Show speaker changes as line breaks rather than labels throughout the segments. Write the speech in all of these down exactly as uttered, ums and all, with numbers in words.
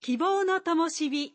希望の灯火。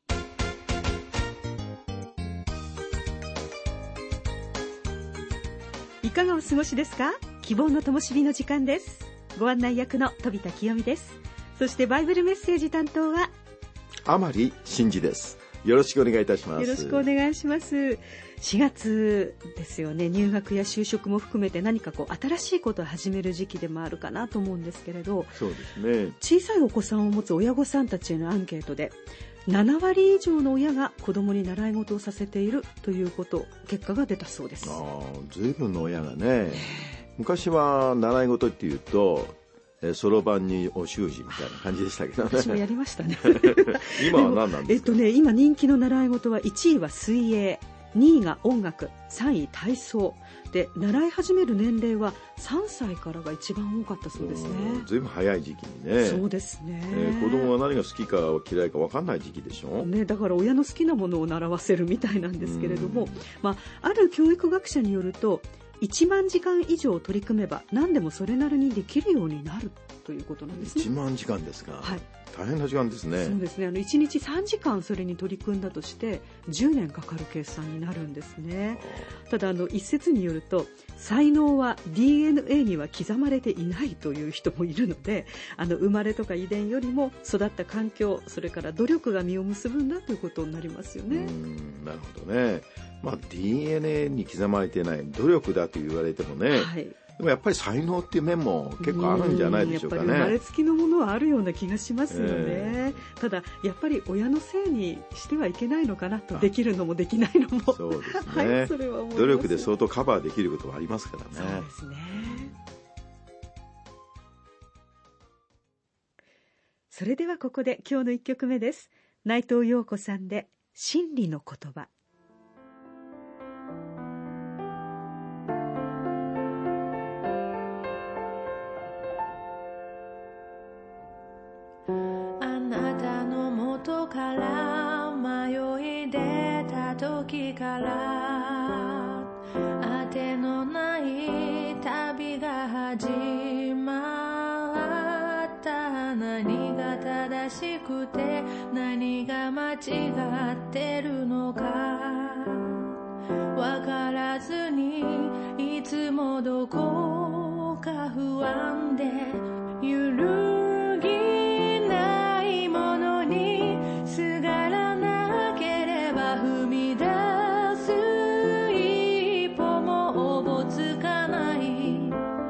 いかがお過ごしですか？希望の灯火の時間です。ご案内役の飛田清美です。そしてバイブルメッセージ担当は
甘利真嗣です。よろしくお願いいたします。
よろしくお願いします。しがつですよね。入学や就職も含めて何かこう新しいことを始める時期でもあるかなと思うんですけれど、
そうですね。
小さいお子さんを持つ親御さんたちへのアンケートでななわり以上の親が子供に習い事をさせているということ結果が出たそうです。
ああ、随分の親がね。昔は習い事っていうとそろばんにお習字みたいな感じでしたけどね。
私もやりましたね。
今は何なんですか？
えっとね、今人気の習い事はいちいは水泳、にいが音楽、さんい体操で、習い始める年齢はさんさいからが一番多かったそうですね。
ずいぶん早い時期にね。
そうですね、
えー、子供は何が好きか嫌いか分かんない時期でしょ、
ね、だから親の好きなものを習わせるみたいなんですけれども、まあ、ある教育学者によるといちまんじかん以上取り組めば何でもそれなりにできるようになるということなんですね。
いちまんじかんですか。
はい、
大変な時間ですね。
そうですね。あのいちにちさんじかんそれに取り組んだとしてじゅうねんかかる計算になるんですね。ただあの一説によると才能は ディーエヌエー には刻まれていないという人もいるので、あの生まれとか遺伝よりも育った環境、それから努力が実を結ぶんだということになりますよね。
うーん、なるほどね。まあ、ディーエヌエー に刻まれていない努力だと言われてもね、はい、でもやっぱり才能っていう面も結構あるんじゃないでしょうかね。
やっぱり生まれつきのものはあるような気がしますよね、えー、ただやっぱり親のせいにしてはいけないのかなと、できるのもできないのも。
そうですね、はい、それは思います。努力で相当カバーできることはありますからね。
そうですね。それではここで今日のいっきょくめです。内藤陽子さんで真理の言葉。
から迷い出た時からあてのない旅が始まった。何が正しくて何が間違ってるのかわからずにいつもどこか不安で揺るぎないものにすがらなければ踏み出す一歩もおぼつかない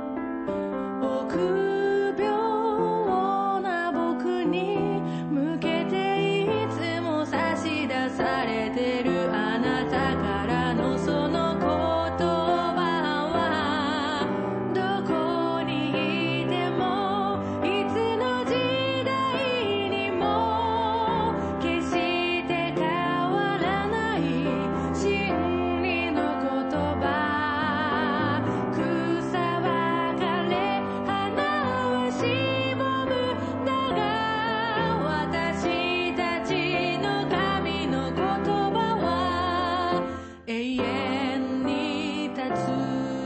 臆病な僕に向けていつも差し出されてるあなたからのその言葉はどこにいてもいつの時代にも決して変わらない真理の言葉。草は枯れ花はしぼむだが私たちの神の言葉は永遠に立つ。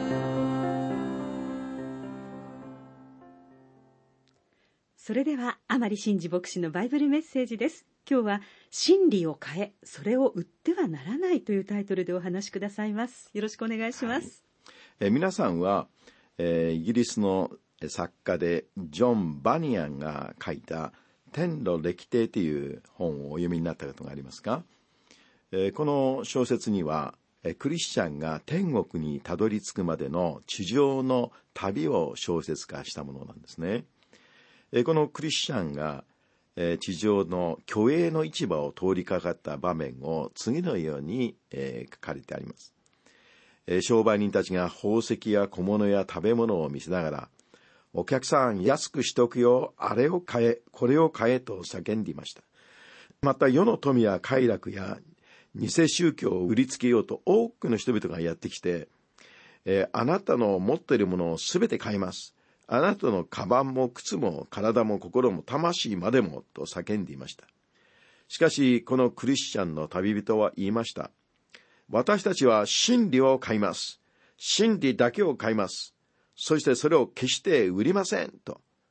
それでは甘利真嗣牧師のバイブルメッセージです。今日は真理を変えそれを売ってはならないというタイトルでお話しくださいます。よろしくお願いします。
はい、え皆さんは、えー、イギリスの作家でジョン・バニアンが書いた天路歴定という本をお読みになったことがありますか？えー、この小説にはクリスチャンが天国にたどり着くまでの地上の旅を小説化したものなんですね。このクリスチャンが地上の虚栄の市場を通りかかった場面を次のように書かれてあります。商売人たちが宝石や小物や食べ物を見せながら、お客さん安くしとくよ、あれを買え、これを買えと叫んでいました。また世の富や快楽や偽宗教を売りつけようと多くの人々がやってきて、えー、あなたの持っているものをすべて買います。あなたのカバンも靴も体も心も魂までもと叫んでいました。しかしこのクリスチャンの旅人は言いました。私たちは真理を買います。真理だけを買います。そしてそれを決して売りませんと。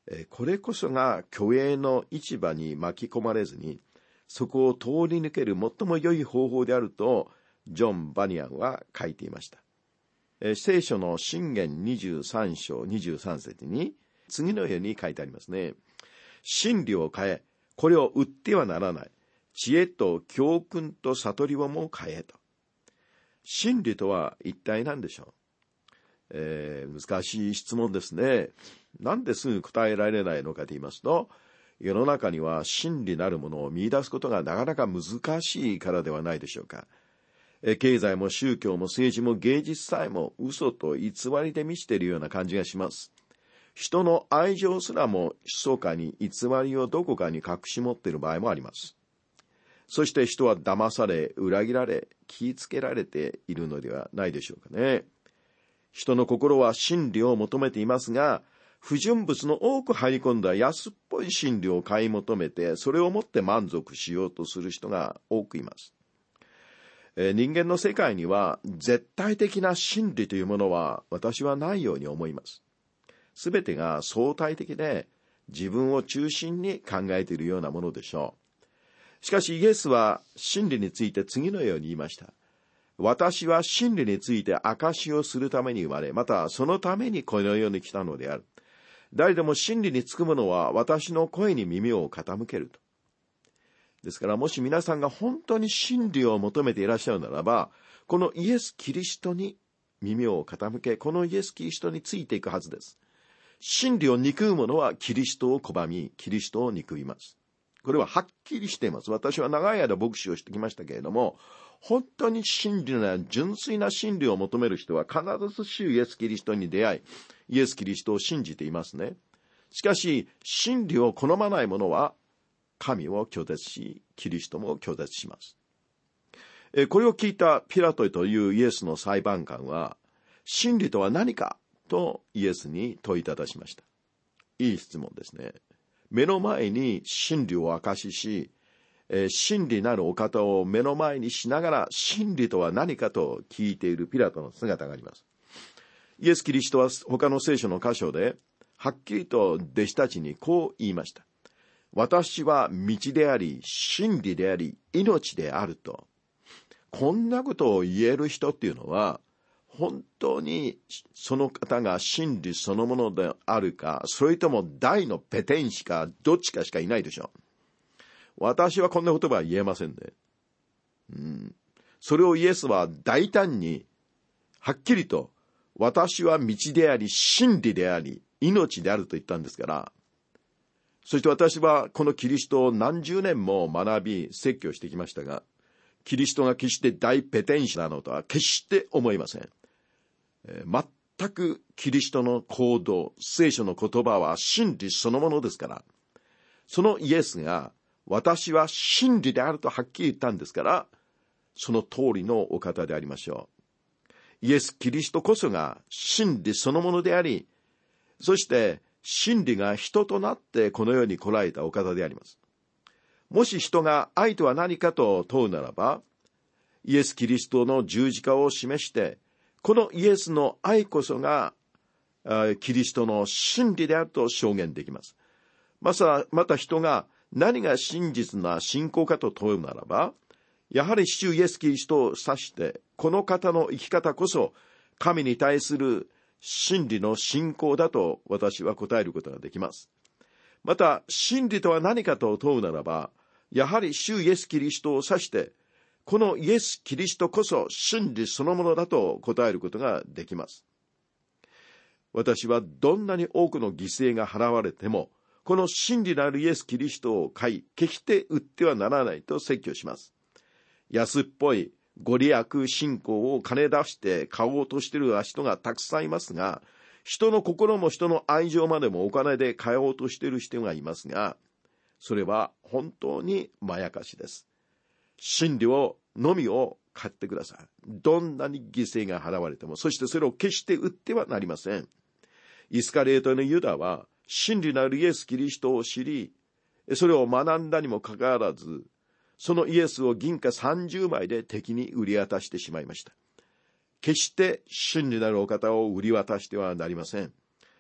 これこそが虚栄の市場に巻き込まれずに、そこを通り抜ける最も良い方法であると、ジョン・バニアンは書いていました。聖書の箴言にじゅうさん章にじゅうさん節に、次のように書いてありますね。真理を変え、これを売ってはならない。知恵と教訓と悟りをも変えと。真理とは一体何でしょう。えー、難しい質問ですね。なんですぐ答えられないのかと言いますと、世の中には真理なるものを見出すことがなかなか難しいからではないでしょうか。え経済も宗教も政治も芸術さえも嘘と偽りで満ちているような感じがします。人の愛情すらも密かに偽りをどこかに隠し持っている場合もあります。そして人は騙され、裏切られ、気ぃつけられているのではないでしょうかね。人の心は真理を求めていますが、不純物の多く入り込んだ安っぽい真理を買い求めて、それをもって満足しようとする人が多くいます。えー、人間の世界には絶対的な真理というものは私はないように思います。すべてが相対的で自分を中心に考えているようなものでしょう。しかしイエスは真理について次のように言いました。私は真理について証しをするために生まれ、またそのためにこの世に来たのである。誰でも真理につく者は私の声に耳を傾けると。ですからもし皆さんが本当に真理を求めていらっしゃるならば、このイエス・キリストに耳を傾け、このイエス・キリストについていくはずです。真理を憎む者はキリストを拒み、キリストを憎みます。これははっきりしています。私は長い間牧師をしてきましたけれども、本当に真理な純粋な真理を求める人は必ず主イエス・キリストに出会い、イエス・キリストを信じていますね。しかし真理を好まない者は神を拒絶し、キリストも拒絶します。これを聞いたピラトというイエスの裁判官は、真理とは何かとイエスに問いただしました。いい質問ですね。目の前に真理を証しし、真理なるお方を目の前にしながら真理とは何かと聞いているピラトの姿があります。イエス・キリストは他の聖書の箇所ではっきりと弟子たちにこう言いました。私は道であり、真理であり、命であると。こんなことを言える人っていうのは、本当にその方が真理そのものであるか、それとも大のペテン師か、どっちかしかいないでしょう。私はこんな言葉は言えませんね。うん、それをイエスは大胆に、はっきりと、私は道であり、真理であり、命であると言ったんですから、そして私はこのキリストを何十年も学び、説教してきましたが、キリストが決して大ペテン師なのとは決して思いません。えー、全くキリストの行動、聖書の言葉は真理そのものですから、そのイエスが私は真理であるとはっきり言ったんですから、その通りのお方でありましょう。イエス・キリストこそが真理そのものであり、そして真理が人となってこの世に来られたお方であります。もし人が愛とは何かと問うならば、イエス・キリストの十字架を示して、このイエスの愛こそがキリストの真理であると証言できます。また、また人が何が真実な信仰かと問うならば、やはり主イエス・キリストを指して、この方の生き方こそ神に対する真理の信仰だと私は答えることができます。また、真理とは何かと問うならば、やはり主イエス・キリストを指して、このイエス・キリストこそ真理そのものだと答えることができます。私はどんなに多くの犠牲が払われても、この真理なるイエス・キリストを買い、決して売ってはならないと説教します。安っぽいご利益信仰を金出して買おうとしている人がたくさんいますが、人の心も人の愛情までもお金で買おうとしている人がいますが、それは本当にまやかしです。真理をのみを買ってください。どんなに犠牲が払われても、そしてそれを決して売ってはなりません。イスカリオテのユダは真理なるイエス・キリストを知り、それを学んだにもかかわらず、そのイエスを銀貨さんじゅうまいで敵に売り渡してしまいました。決して真理なるお方を売り渡してはなりません。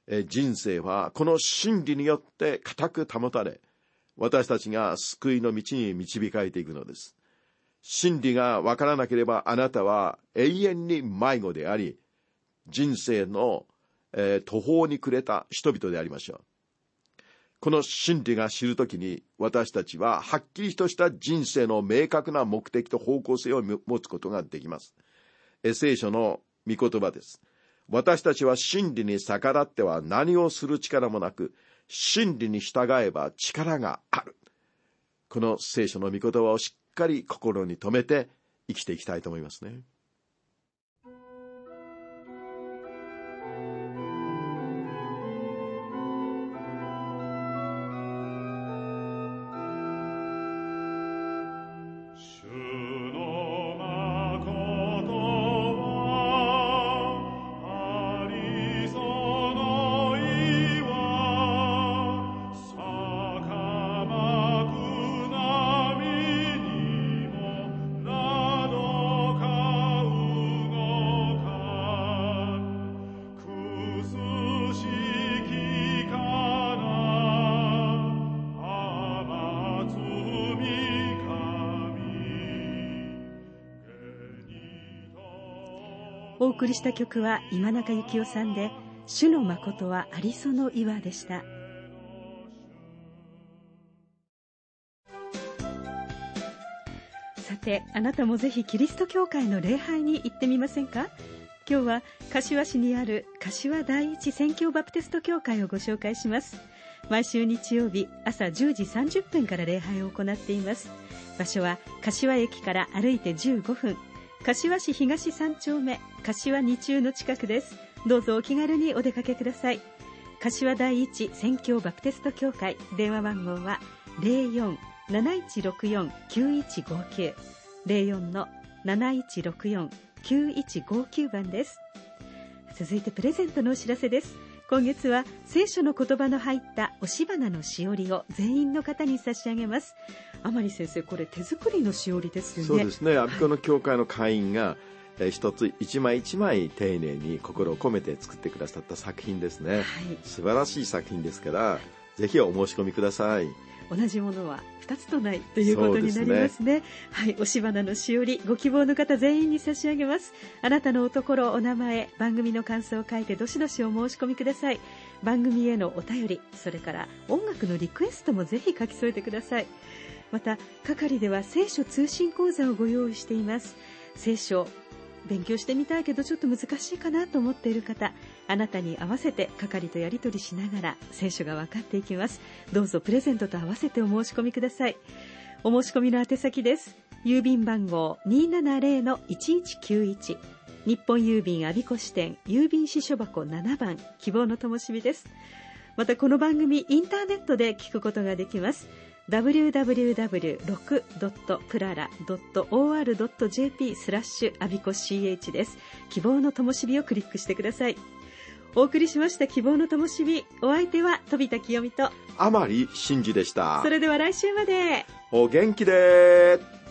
え人生はこの真理によって固く保たれ、私たちが救いの道に導かれていくのです。真理がわからなければあなたは永遠に迷子であり、人生の、えー、途方に暮れた人々でありましょう。この真理が知るときに、私たちははっきりとした人生の明確な目的と方向性を持つことができます。え聖書の御言葉です。私たちは真理に逆らっては何をする力もなく、真理に従えば力がある。この聖書の御言葉をしっかり心に留めて生きていきたいと思いますね。
お送りした曲は今中幸雄さんで、主の誠はありその岩でした。さて、あなたもぜひキリスト教会の礼拝に行ってみませんか？今日は柏市にある柏第一宣教バプテスト教会をご紹介します。毎週日曜日朝じゅうじさんじゅっぷんから礼拝を行っています。場所は柏駅から歩いてじゅうごふん、柏市東さん丁目柏二中の近くです。どうぞお気軽にお出かけください。柏第一宣教バプテスト教会、電話番号は ゼロよん なないちろくよん きゅういちごきゅう ゼロよん なないちろくよん きゅういちごきゅう 番です。続いてプレゼントのお知らせです。今月は聖書の言葉の入った押し花のしおりを全員の方に差し上げます。甘利先生、これ手作りのしおりですよね。
そうですね。アビコの教会の会員が、えー、一つ一枚一枚丁寧に心を込めて作ってくださった作品ですね、はい、素晴らしい作品ですから、ぜひお申し込みください。
同じものはふたつとないということになりますね。はい、押し花のしおり、ご希望の方全員に差し上げます。あなたのおところ、お名前、番組の感想を書いてどしどしお申し込みください。番組へのお便り、それから音楽のリクエストもぜひ書き添えてください。また係では聖書通信講座をご用意しています。聖書勉強してみたいけどちょっと難しいかなと思っている方、あなたに合わせて係とやり取りしながら聖書が分かっていきます。どうぞプレゼントと合わせてお申し込みください。お申し込みの宛先です。郵便番号 にーななぜろ いちいちきゅういち、 日本郵便我孫子支店郵便支所箱ななばん、希望の灯火です。またこの番組インターネットで聞くことができます。ダブリューダブリューダブリュー ろく ドット プララ ドット オーアール ドット ジェーピー スラッシュアビコ シーエイチ です。希望の灯火をクリックしてください。お送りしました希望の灯火、お相手は飛田清美と
甘利真嗣でした。
それでは来週まで
お元気で。